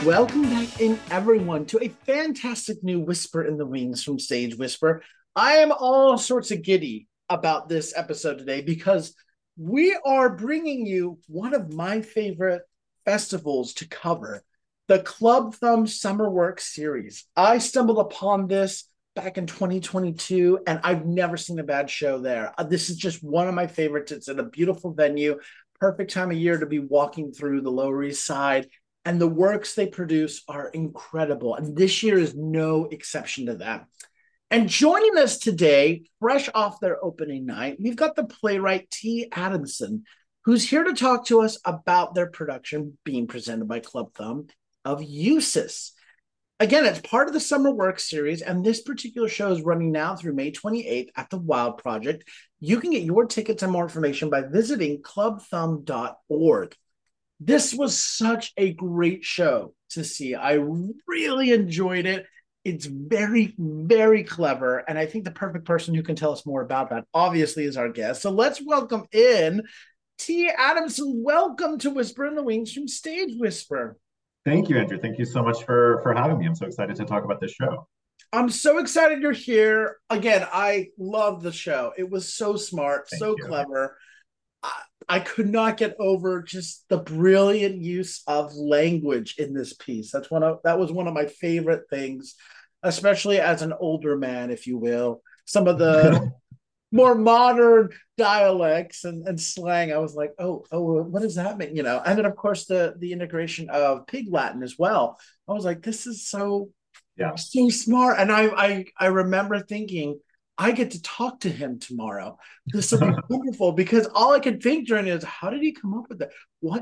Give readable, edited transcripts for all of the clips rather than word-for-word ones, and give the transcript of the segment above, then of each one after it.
Welcome back in, everyone, to a fantastic new Whisper in the Wings from Sage Whisper. I am all sorts of giddy about this episode today because we are bringing you one of my favorite festivals to cover, the Club Thumb Summer Work Series. I stumbled upon this back in 2022, and I've never seen a bad show there. This is just one of my favorites. It's at a beautiful venue, perfect time of year to be walking through the Lower East Side. And the works they produce are incredible. And this year is no exception to that. And joining us today, fresh off their opening night, we've got the playwright T. Adamson, who's here to talk to us about their production being presented by Club Thumb of Eustace. Again, it's part of the Summer Work Series, and this particular show is running now through May 28th at the Wild Project. You can get your tickets and more information by visiting clubthumb.org. This was such a great show to see. I really enjoyed it. It's very, very clever. And I think the perfect person who can tell us more about that, obviously, is our guest. So let's welcome in T. Adamson. Welcome to Whisper in the Wings from Stage Whisper. Thank you, Andrew. Thank you so much for having me. I'm so excited to talk about this show. I'm so excited you're here. Again, I love the show. It was so smart, Thank so you. clever. I could not get over just the brilliant use of language in this piece. That was one of my favorite things, especially as an older man, if you will. Some of the more modern dialects and slang, I was like, oh, what does that mean? And then of course the integration of Pig Latin as well. I was like, this is so Yeah. so smart. And I remember thinking, I get to talk to him tomorrow. This will be wonderful, because all I could think during it is, how did he come up with that? What?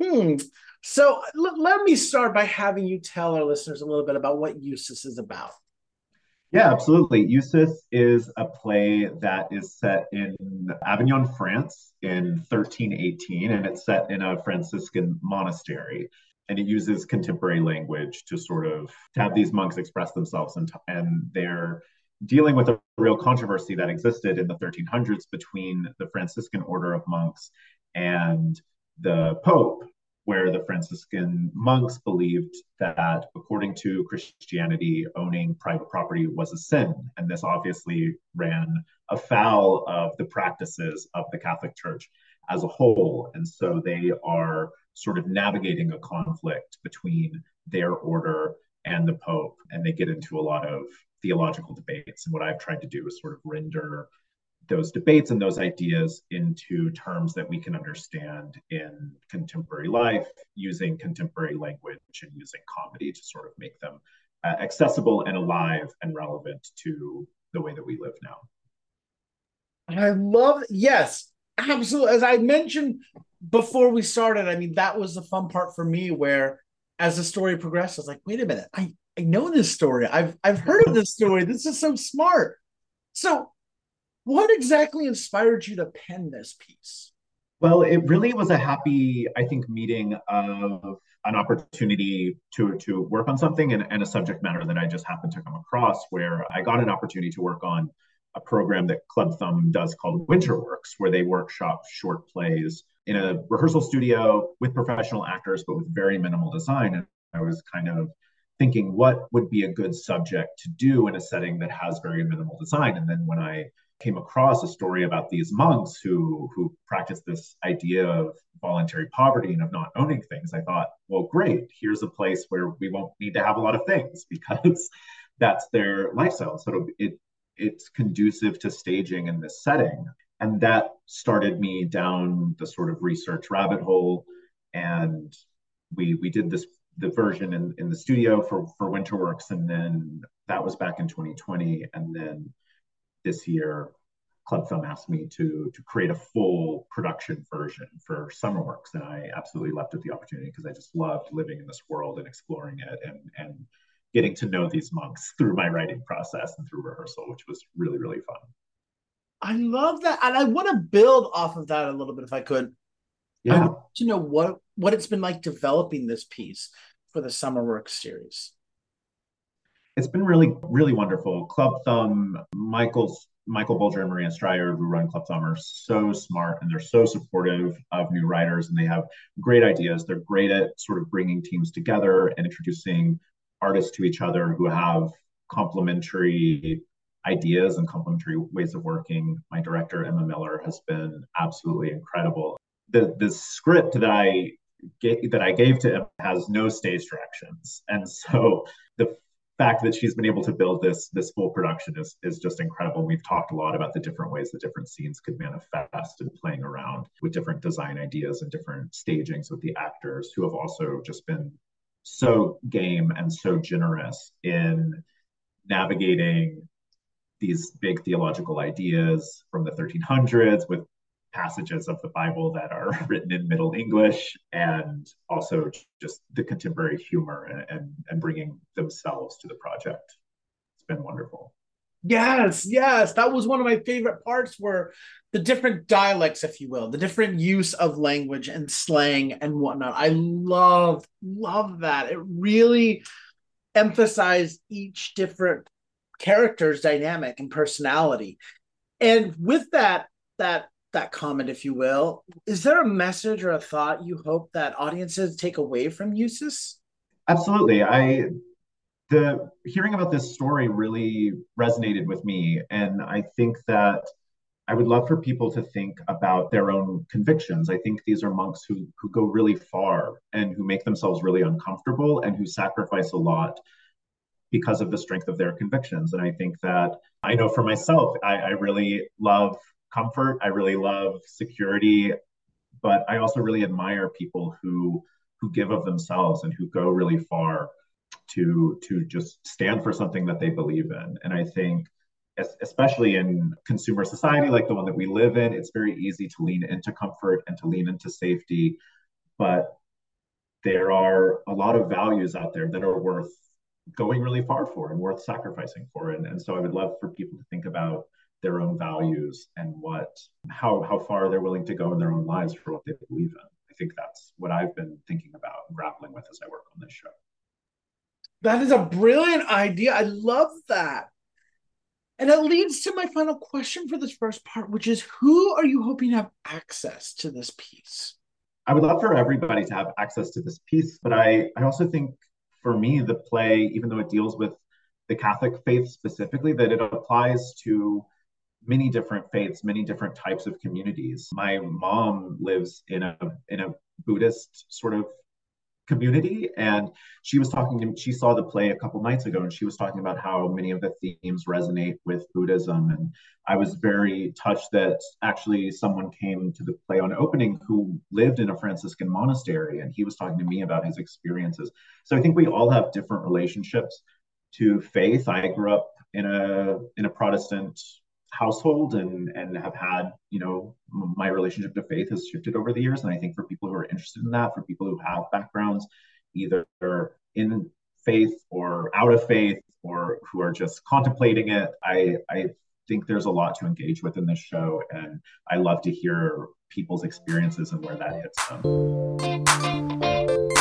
So let me start by having you tell our listeners a little bit about what Eustace is about. Yeah, absolutely. Eustace is a play that is set in Avignon, France in 1318, and it's set in a Franciscan monastery. And it uses contemporary language to have these monks express themselves, and they're dealing with a real controversy that existed in the 1300s between the Franciscan order of monks and the Pope, where the Franciscan monks believed that, according to Christianity, owning private property was a sin. And this obviously ran afoul of the practices of the Catholic Church as a whole. And so they are sort of navigating a conflict between their order and the Pope. And they get into a lot of theological debates. And what I've tried to do is sort of render those debates and those ideas into terms that we can understand in contemporary life, using contemporary language and using comedy to sort of make them accessible and alive and relevant to the way that we live now. I love, yes, absolutely. As I mentioned before we started, I mean, that was the fun part for me, where as the story progressed, I was like, wait a minute, I know this story. I've heard of this story. This is so smart. So what exactly inspired you to pen this piece? Well, it really was a happy, I think, meeting of an opportunity to work on something and a subject matter that I just happened to come across, where I got an opportunity to work on a program that Club Thumb does called Winterworks, where they workshop short plays in a rehearsal studio with professional actors, but with very minimal design. And I was kind of thinking, what would be a good subject to do in a setting that has very minimal design? And then when I came across a story about these monks who practice this idea of voluntary poverty and of not owning things, I thought, well, great, here's a place where we won't need to have a lot of things, because that's their lifestyle. So it's conducive to staging in this setting. And that started me down the sort of research rabbit hole. And we did the version in the studio for Winterworks, and then that was back in 2020. And then this year, Club Thumb asked me to create a full production version for Summerworks, and I absolutely leapt at the opportunity, because I just loved living in this world and exploring it and getting to know these monks through my writing process and through rehearsal, which was really, really fun. I love that. And I want to build off of that a little bit if I could. I Yeah. want to know what it's been like developing this piece for the Summer Work series. It's been really, really wonderful. Club Thumb, Michael's Michael Bolger and Maria Stryer, who run Club Thumb, are so smart and they're so supportive of new writers, and they have great ideas. They're great at sort of bringing teams together and introducing artists to each other who have complementary ideas and complementary ways of working. My director, Emma Miller, has been absolutely incredible. The script that I gave to him has no stage directions, and so the fact that she's been able to build this full production is just incredible. We've talked a lot about the different ways that different scenes could manifest and playing around with different design ideas and different stagings with the actors who have also just been so game and so generous in navigating these big theological ideas from the 1300s with passages of the Bible that are written in Middle English, and also just the contemporary humor and bringing themselves to the project. It's been wonderful. Yes, yes. That was one of my favorite parts were the different dialects, if you will, the different use of language and slang and whatnot. I love that. It really emphasized each different character's dynamic and personality. And with that comment, if you will, is there a message or a thought you hope that audiences take away from Eustace? Absolutely. The hearing about this story really resonated with me, and I think that I would love for people to think about their own convictions. I think these are monks who go really far and who make themselves really uncomfortable and who sacrifice a lot because of the strength of their convictions. And I think that I know for myself, I really love comfort. I really love security, but I also really admire people who give of themselves and who go really far to just stand for something that they believe in. And I think especially in consumer society like the one that we live in, it's very easy to lean into comfort and to lean into safety, but there are a lot of values out there that are worth going really far for and worth sacrificing for. And so I would love for people to think about their own values and how far they're willing to go in their own lives for what they believe in. I think that's what I've been thinking about and grappling with as I work on this show. That is a brilliant idea. I love that. And it leads to my final question for this first part, which is who are you hoping to have access to this piece? I would love for everybody to have access to this piece, but I also think for me, the play, even though it deals with the Catholic faith specifically, that it applies to many different faiths, many different types of communities. My mom lives in a Buddhist sort of community, and she was talking to me, she saw the play a couple nights ago, and she was talking about how many of the themes resonate with Buddhism. And I was very touched that actually someone came to the play on opening who lived in a Franciscan monastery, and he was talking to me about his experiences. So I think we all have different relationships to faith. I grew up in a Protestant household and have had, my relationship to faith has shifted over the years. And I think for people who are interested in that, for people who have backgrounds either in faith or out of faith or who are just contemplating it, I think there's a lot to engage with in this show, and I love to hear people's experiences and where that hits them.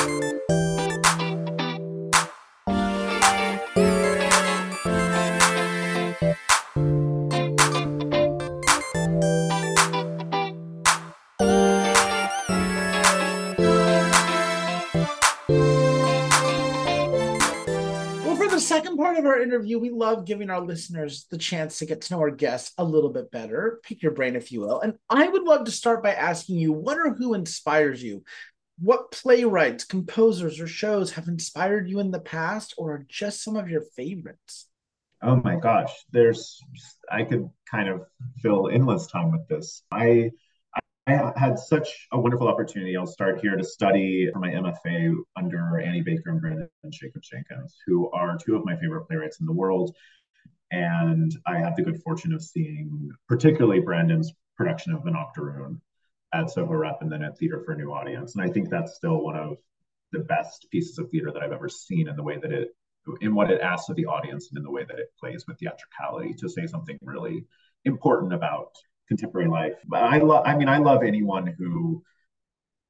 Second part of our interview, we love giving our listeners the chance to get to know our guests a little bit better, pick your brain, if you will. And I would love to start by asking you, what or who inspires you? What playwrights, composers, or shows have inspired you in the past, or are just some of your favorites? Oh my gosh, I could kind of fill endless time with this. I had such a wonderful opportunity. I'll start here to study for my MFA under Annie Baker and Brandon Jacobs-Jenkins, who are two of my favorite playwrights in the world. And I had the good fortune of seeing particularly Brandon's production of An Octoroon at Soho Rep and then at Theater for a New Audience. And I think that's still one of the best pieces of theater that I've ever seen in the way that in what it asks of the audience and in the way that it plays with theatricality to say something really important about contemporary life. But I love anyone who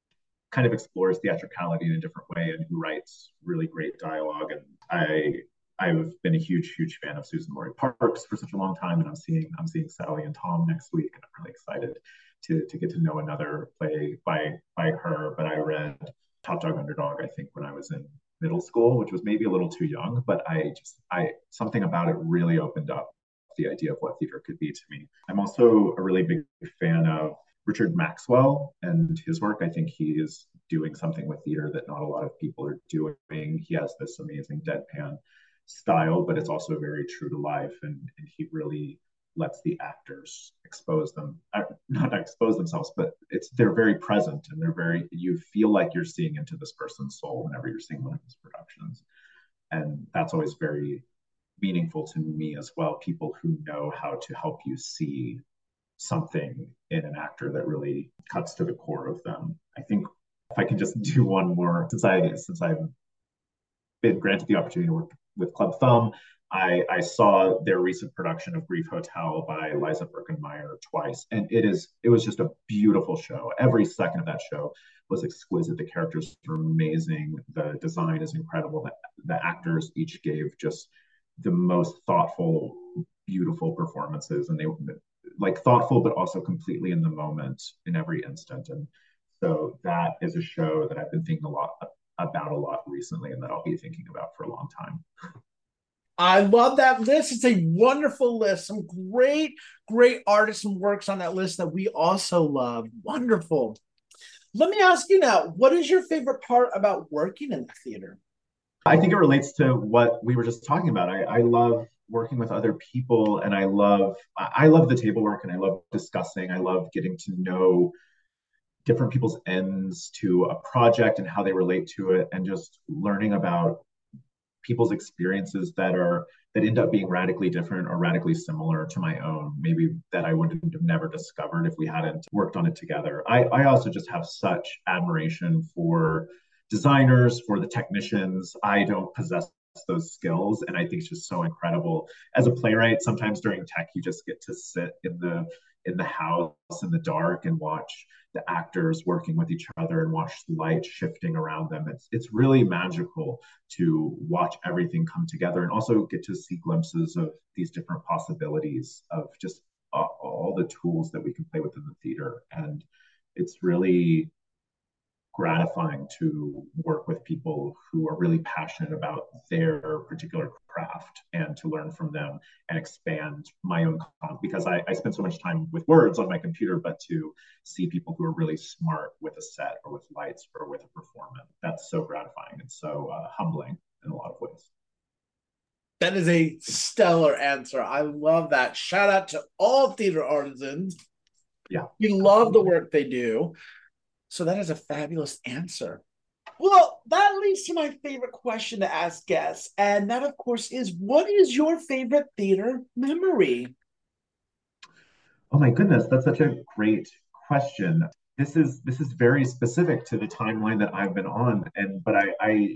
kind of explores theatricality in a different way and who writes really great dialogue. And I've been a huge fan of Suzan-Lori Parks for such a long time, and I'm seeing Sally and Tom next week, and I'm really excited to get to know another play by her. But I read Top Dog Underdog, I think, when I was in middle school, which was maybe a little too young, but I something about it really opened up the idea of what theater could be to me. I'm also a really big fan of Richard Maxwell and his work. I think he is doing something with theater that not a lot of people are doing. He has this amazing deadpan style, but it's also very true to life, and he really lets the actors expose them, not expose themselves, but they're very present, and you feel like you're seeing into this person's soul whenever you're seeing one of his productions. And that's always very meaningful to me as well. People who know how to help you see something in an actor that really cuts to the core of them. I think if I can just do one more, since I've been granted the opportunity to work with Club Thumb, I saw their recent production of Grief Hotel by Liza Birkenmeyer twice, and it was just a beautiful show. Every second of that show was exquisite. The characters were amazing. The design is incredible. The actors each gave just the most thoughtful, beautiful performances, and they were like thoughtful, but also completely in the moment in every instant. And so that is a show that I've been thinking about a lot recently, and that I'll be thinking about for a long time. I love that list. It's a wonderful list. Some great artists and works on that list that we also love. Wonderful. Let me ask you now, what is your favorite part about working in the theater? I think it relates to what we were just talking about. I love working with other people, and I love the table work, and I love discussing. I love getting to know different people's ends to a project and how they relate to it, and just learning about people's experiences that end up being radically different or radically similar to my own, maybe that I would have never discovered if we hadn't worked on it together. I also just have such admiration for designers, for the technicians. I don't possess those skills, and I think it's just so incredible. As a playwright, sometimes during tech you just get to sit in the house in the dark and watch the actors working with each other and watch light shifting around them. It's really magical to watch everything come together, and also get to see glimpses of these different possibilities of just all the tools that we can play with in the theater. And it's really gratifying to work with people who are really passionate about their particular craft, and to learn from them and expand my own because I spend so much time with words on my computer, but to see people who are really smart with a set or with lights or with a performance, that's so gratifying and so humbling in a lot of ways. That is a stellar answer. I love that. Shout out to all theater artisans. Yeah, We love the work they do. So that is a fabulous answer. Well, that leads to my favorite question to ask guests. And that, of course, is what is your favorite theater memory? Oh my goodness, that's such a great question. This is very specific to the timeline that I've been on, and but I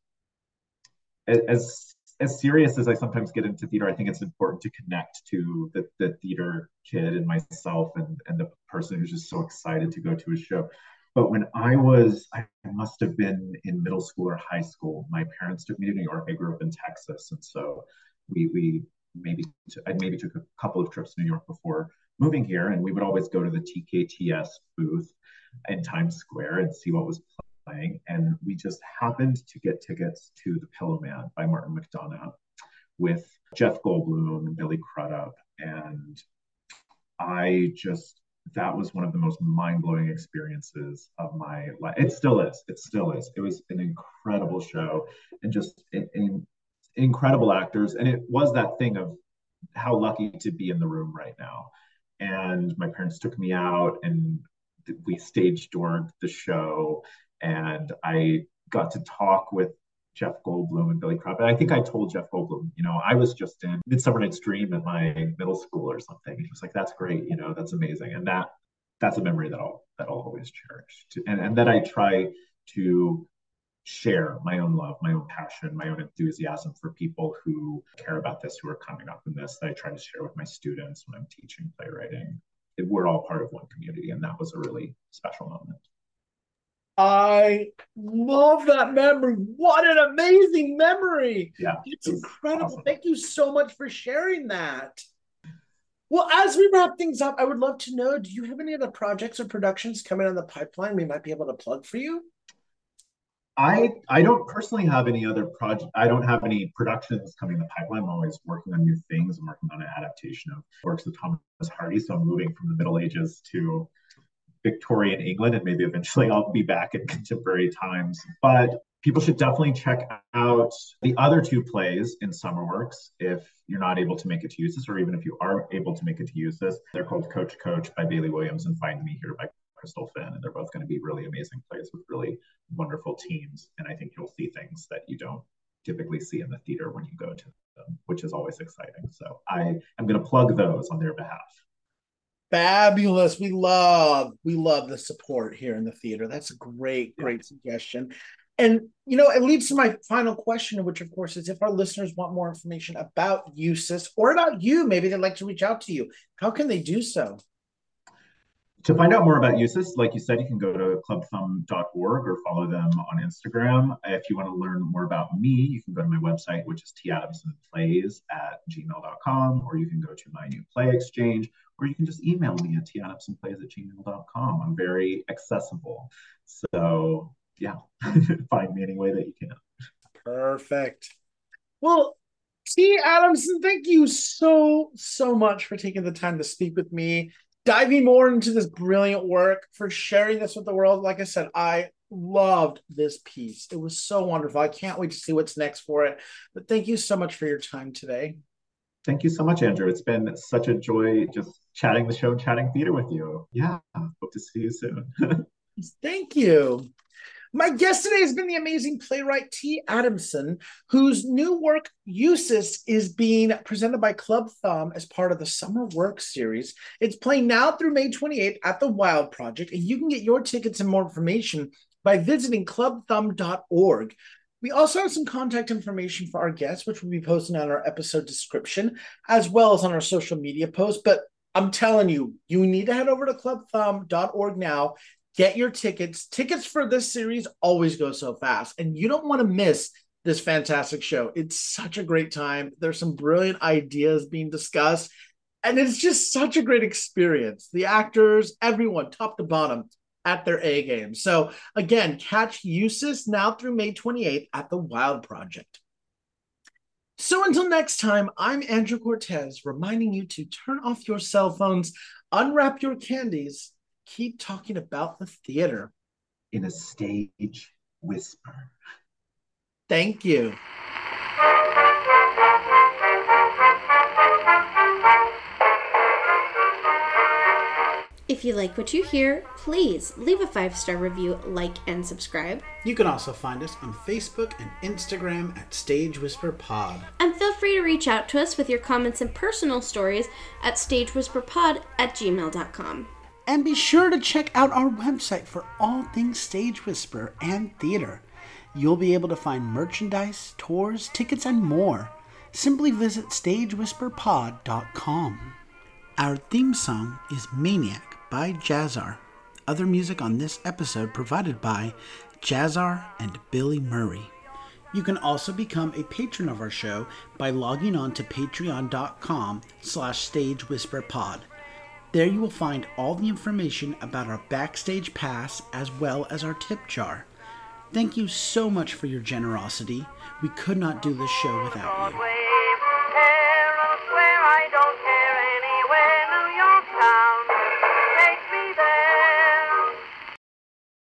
as serious as I sometimes get into theater, I think it's important to connect to the theater kid and myself, and the person who's just so excited to go to a show. But when I must have been in middle school or high school, my parents took me to New York. I grew up in Texas, and so we I maybe took a couple of trips to New York before moving here, and we would always go to the TKTS booth in Times Square and see what was playing. And we just happened to get tickets to The Pillow Man by Martin McDonagh with Jeff Goldblum and Billy Crudup. And I just, that was one of the most mind-blowing experiences of my life. It still is. It still is. It was an incredible show, and just incredible actors. And it was that thing of how lucky to be in the room right now. And my parents took me out, and we stage doored the show, and I got to talk with Jeff Goldblum and Billy Crudup. And I think I told Jeff Goldblum, I was just in Midsummer Night's Dream in my middle school or something. He was like, "That's great, that's amazing." And that's a memory that I'll always cherish. And that I try to share my own love, my own passion, my own enthusiasm for people who care about this, who are coming up in this, that I try to share with my students when I'm teaching playwriting. We're all part of one community, and that was a really special moment. I love that memory. What an amazing memory. Yeah, It's it's incredible. awesome. Thank you so much for sharing that. Well, as we wrap things up, I would love to know, do you have any other projects or productions coming on the pipeline we might be able to plug for you? I don't personally have any other project. I don't have any productions coming in the pipeline. I'm always working on new things. I'm working on an adaptation of works of Thomas Hardy. So I'm moving from the Middle Ages to Victorian England, and maybe eventually I'll be back in contemporary times. But people should definitely check out the other two plays in Summerworks if you're not able to make it to Eustis, or even if you are able to make it to Eustis. They're called Coach Coach by Bailey Williams and Find Me Here by Crystal Finn, and they're both going to be really amazing plays with really wonderful teams. And I think you'll see things that you don't typically see in the theater when you go to them, which is always exciting. So I am going to plug those on their behalf. Fabulous. We love the support here in the theater. That's a great suggestion. And it leads to my final question, which of course is if our listeners want more information about Eustis or about you, maybe they'd like to reach out to you. How can they do so? To find out more about Eustis, like you said, you can go to clubthumb.org or follow them on Instagram. If you want to learn more about me, you can go to my website, which is tadamsonplays@gmail.com, or you can go to my new play exchange, or you can just email me at tadamsonplays@gmail.com. I'm very accessible. So yeah, find me any way that you can. Perfect. Well, T. Adamson, thank you so much for taking the time to speak with me, diving more into this brilliant work, for sharing this with the world. Like I said, I loved this piece. It was so wonderful. I can't wait to see what's next for it. But thank you so much for your time today. Thank you so much, Andrew. It's been such a joy just chatting the show and chatting theater with you. Yeah, hope to see you soon. Thank you. My guest today has been the amazing playwright T. Adamson, whose new work, Eustis, is being presented by Club Thumb as part of the Summer Work series. It's playing now through May 28th at the Wild Project, and you can get your tickets and more information by visiting clubthumb.org. We also have some contact information for our guests, which we'll be posting on our episode description, as well as on our social media posts. But I'm telling you, you need to head over to clubthumb.org now. Get your tickets. Tickets for this series always go so fast, and you don't want to miss this fantastic show. It's such a great time. There's some brilliant ideas being discussed, and it's just such a great experience. The actors, everyone, top to bottom, at their A game. So again, catch Eustis now through May 28th at the Wild Project. So until next time, I'm Andrew Cortez, reminding you to turn off your cell phones, unwrap your candies, keep talking about the theater in a stage whisper. Thank you. If you like what you hear, please leave a 5-star review, like, and subscribe. You can also find us on Facebook and Instagram at Stage Whisper Pod. And feel free to reach out to us with your comments and personal stories at stagewhisperpod@gmail.com. And be sure to check out our website for all things Stage Whisper and theater. You'll be able to find merchandise, tours, tickets, and more. Simply visit stagewhisperpod.com. Our theme song is Maniac by Jazzar. Other music on this episode provided by Jazzar and Billy Murray. You can also become a patron of our show by logging on to patreon.com/stagewhisperpod. There you will find all the information about our backstage pass as well as our tip jar. Thank you so much for your generosity. We could not do this show without you.